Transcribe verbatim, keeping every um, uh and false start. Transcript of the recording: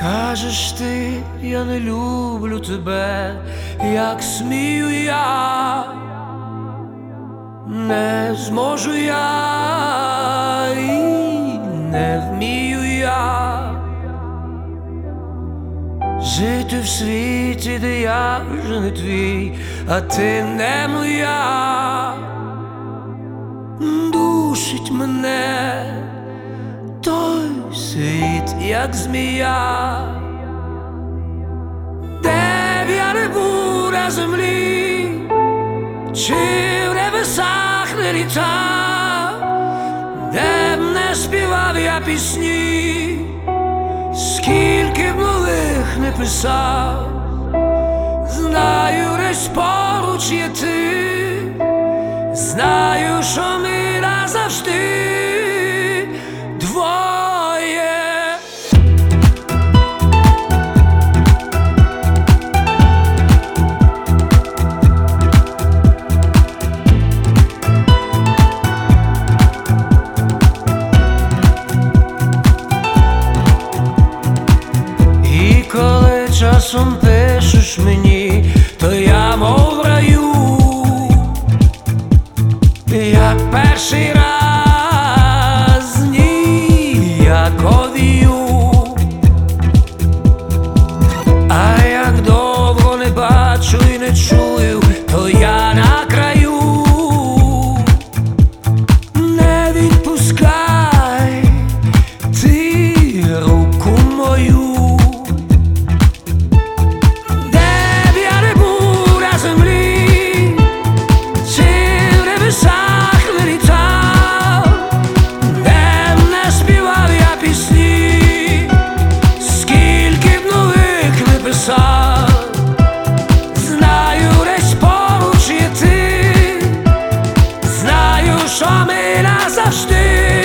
Кажеш ти, я не люблю тебе, як смію я, не зможу я і не вмію я жити в світі, де я вже не твій, а ти не моя. Душить мене той світ, як змія, де б я не був на землі, чи в небесах не літав, де б не співав я пісні, скільки б нових не писав, знаю, десь поруч є ти, знаю, що ми назавжди двоє. І коли часом пишеш мені, то я мов в раю, як перший раз, ніяковію. А як довго не бачу і не чую, то я на краю. Не відпускай ти руку мою, де б я не був на землі, чи в небесах не літав, де б не співав я пісні, скільки б нових не писав, знаю, десь поруч є ти, знаю, що ми назавжди